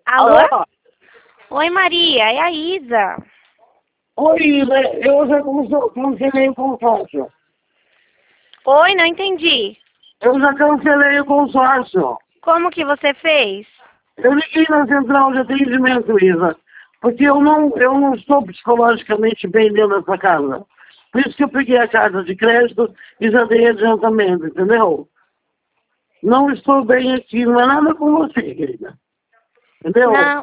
Alô? Alô? Oi, Maria, é a Isa. Oi, Isa, eu já cancelei o consórcio. Oi, não entendi. Eu já cancelei o consórcio. Como que você fez? Eu liguei na central de atendimento, Isa, porque eu não estou psicologicamente bem dentro dessa casa. Por isso que eu peguei a carta de crédito e já dei adiantamento, entendeu? Não estou bem aqui, não é nada com você, querida. Entendeu? Não.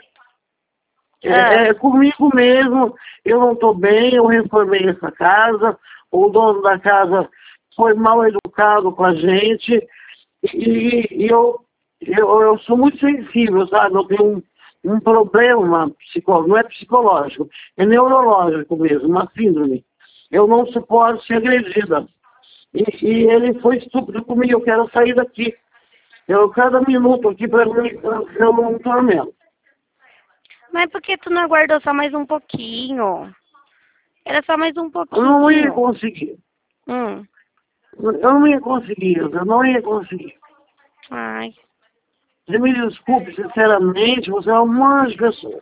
É comigo mesmo, eu não estou bem, eu reformei essa casa, o dono da casa foi mal educado com a gente, e eu sou muito sensível, sabe? Eu tenho um problema psicológico, não é psicológico, é neurológico mesmo, uma síndrome. Eu não suporto ser agredida. E ele foi estúpido comigo, eu quero sair daqui. Cada minuto aqui para mim, eu não tormento. Mas por que tu não aguardou só mais um pouquinho? Era só mais um pouquinho. Eu não ia conseguir. Hum. Eu não ia conseguir, eu não ia conseguir. Ai. Você me desculpe, sinceramente, você é uma anjo de pessoa.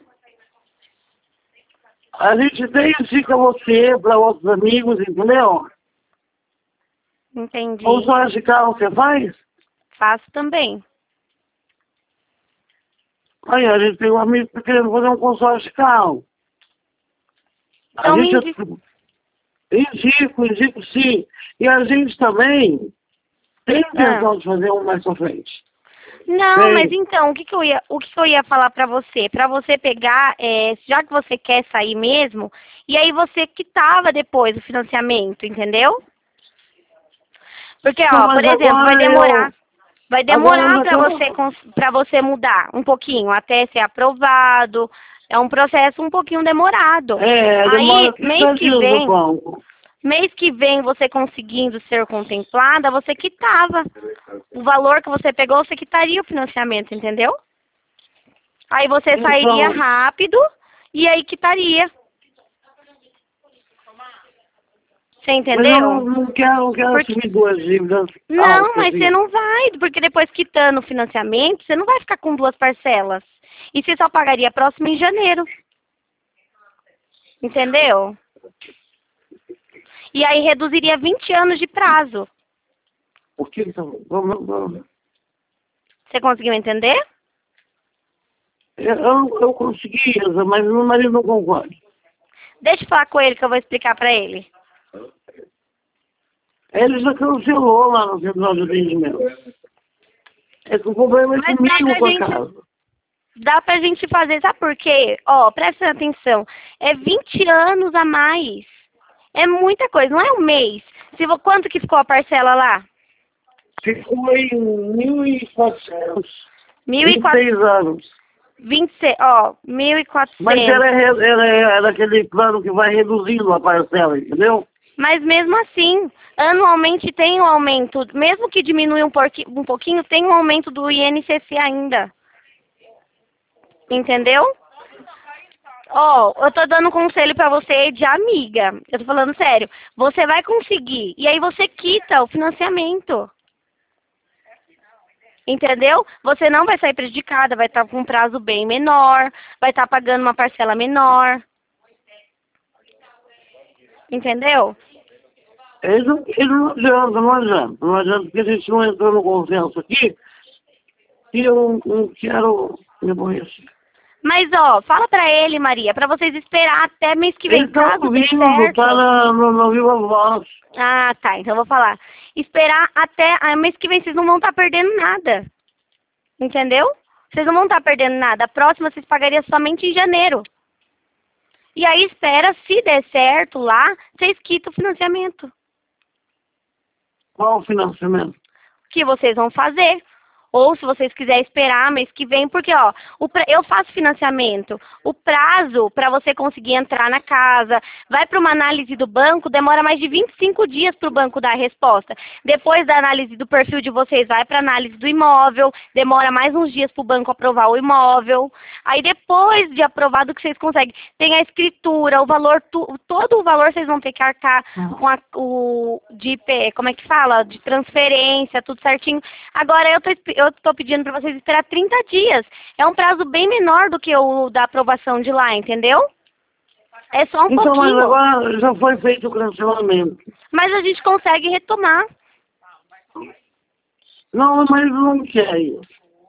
A gente tem indica você para outros amigos, entendeu? Entendi. Consórcio de carro você faz? Faço também. Aí a gente tem um amigo que está querendo fazer um consórcio de carro. Então me Indico sim. E a gente também tem intenção de fazer um mais pra frente. Não, Tem. mas então, o que eu ia falar pra você? Pra você pegar, já que você quer sair mesmo, e aí você quitava depois o financiamento, entendeu? Porque, Não, ó, por mas exemplo, agora vai agora demorar eu pra você mudar um pouquinho, até ser aprovado. É um processo um pouquinho demorado. demora Aí, 30 dias no banco. mês que vem você conseguindo ser contemplada, você quitava. O valor que você pegou, você quitaria o financiamento, entendeu? Aí você sairia Então, rápido e aí quitaria. Você mas entendeu? eu não quero assumir duas dívidas Não, altas. mas você não vai, porque depois quitando o financiamento, você não vai ficar com duas parcelas. E você só pagaria a próxima em janeiro. Entendeu? E aí reduziria 20 anos de prazo. Por que então? Vamos. Você conseguiu entender? Eu consegui, Isa, mas meu marido não concorda. Deixa eu falar com ele que eu vou explicar pra ele. Ele já cancelou lá no central de atendimento. É que o problema é Mas comigo com a casa. dá pra gente fazer, sabe por quê? Ó, presta atenção. É 20 anos a mais. É muita coisa, não é um mês. Quanto que ficou a parcela lá? Ficou em 1.400. 1.400. 26 anos. 26, ó, 1.400. Mas era aquele plano que vai reduzindo a parcela, entendeu? Mas mesmo assim, anualmente tem um aumento. Mesmo que diminui um pouquinho, tem um aumento do INCC ainda. Entendeu? Ó, eu tô dando conselho pra você de amiga. Eu tô falando sério. Você vai conseguir. E aí você quita o financiamento. Entendeu? Você não vai sair prejudicada, vai estar com um prazo bem menor, vai estar pagando uma parcela menor. Entendeu? Não adianta, não adianta. Não adianta porque a gente não entrou no consenso aqui e eu não quero me aborrecer. Mas, ó, fala pra ele, Maria, pra vocês esperar até mês que vem, Ele tá caso dê ouvindo, certo. tá no Viva Voz. Ah, tá, então eu vou falar. Esperar até mês que vem, vocês não vão estar perdendo nada. Entendeu? Vocês não vão estar perdendo nada. A próxima vocês pagariam somente em janeiro. E aí espera, se der certo lá, vocês quitam o financiamento. Qual o financiamento? Que vocês vão fazer. Ou se vocês quiserem esperar mês que vem, porque ó, eu faço financiamento. O prazo para você conseguir entrar na casa, vai para uma análise do banco, demora mais de 25 dias para o banco dar a resposta. Depois da análise do perfil de vocês, vai para análise do imóvel, demora mais uns dias para o banco aprovar o imóvel. Aí depois de aprovado que vocês conseguem, tem a escritura, o valor, todo o valor vocês vão ter que arcar com como é que fala? De transferência, tudo certinho. Agora eu eu estou pedindo para vocês esperar 30 dias. É um prazo bem menor do que o da aprovação de lá, entendeu? É só um Então, mas pouquinho. agora já foi feito o cancelamento. Mas a gente consegue retomar. Não, mas não quer isso.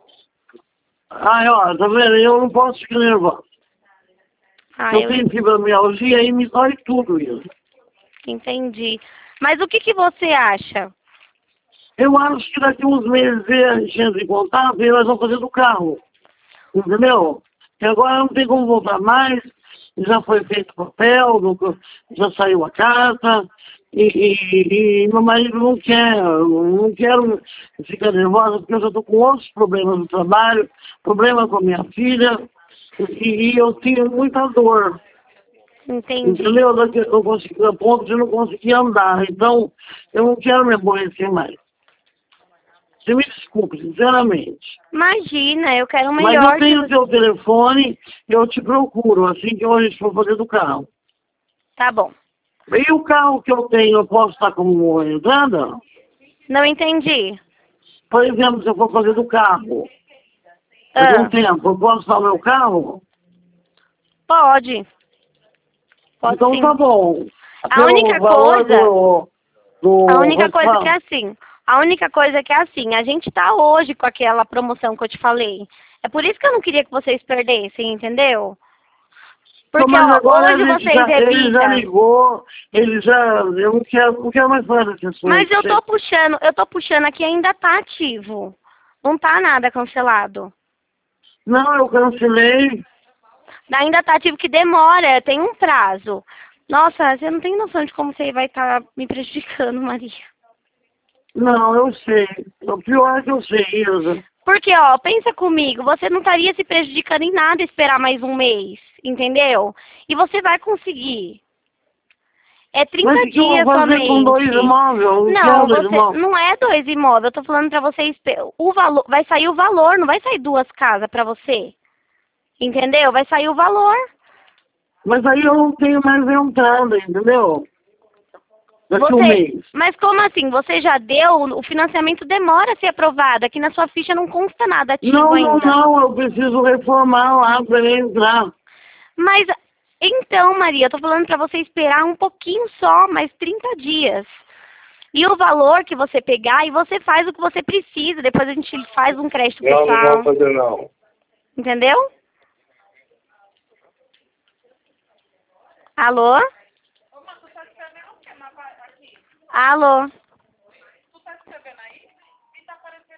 Ai, ó, tá vendo? Eu não posso ficar nervoso. Ah, Eu tenho fibromialgia e me dói tudo isso. entendi. Mas o que que você acha? Eu acho que daqui uns meses a gente entra em contato e nós vamos fazer do carro. Entendeu? E agora não tem como voltar mais. Já foi feito o papel, já saiu a carta. E meu marido não quero ficar nervosa, porque eu já estou com outros problemas no trabalho, problema com a minha filha, e eu tenho muita dor. Entendi. Entendeu? Eu consegui, a ponto de não conseguir andar. Então, eu não quero me aborrecer mais. Você me desculpe, sinceramente. Imagina, eu quero o Mas melhor eu tenho o de... teu telefone, eu te procuro assim que a gente for fazer do carro. Tá bom. E o carro que eu tenho, eu posso estar como entrada? Não entendi. Por exemplo, se eu for fazer do carro, daqui a um Ah, tempo, eu posso usar o meu carro? pode. Pode Então sim. tá bom. A única Valor coisa... A única pode coisa que falar? é assim. A única coisa que é assim, a gente tá hoje com aquela promoção que eu te falei. É por isso que eu não queria que vocês perdessem, entendeu? Então, Porque, mas ó, agora hoje vocês ele já evitam. ligou, eu não quero mais falar desse Mas assunto. eu tô puxando aqui, ainda tá ativo. Não tá nada cancelado. Não, eu cancelei. Ainda tá ativo que demora, tem um prazo. Nossa, você não tem noção de como você vai estar me prejudicando, Maria. Não, eu sei. O pior é que eu sei, Ilza. Porque, ó, pensa comigo, você não estaria se prejudicando em nada esperar mais um mês, entendeu? E você vai conseguir. É 30 Mas o que eu vou dias fazer com dois somente. imóveis? Eu não Não, quero dois você imóveis. não é 2 imóveis. Eu tô falando pra você o valor, vai sair o valor, não vai sair 2 casas pra você. Entendeu? Vai sair o valor. Mas aí eu não tenho mais entrada, entendeu? Daqui um mês. Mas como assim? Você já deu, o financiamento demora a ser aprovado. Aqui na sua ficha não consta nada ativo ainda. Não, eu preciso reformar lá para ele entrar. Mas então, Maria, eu tô falando pra você esperar um pouquinho só, mais 30 dias. E o valor que você pegar, e você faz o que você precisa. Depois a gente faz um crédito Não, não pessoal. vou fazer não. Entendeu? Alô? Alô?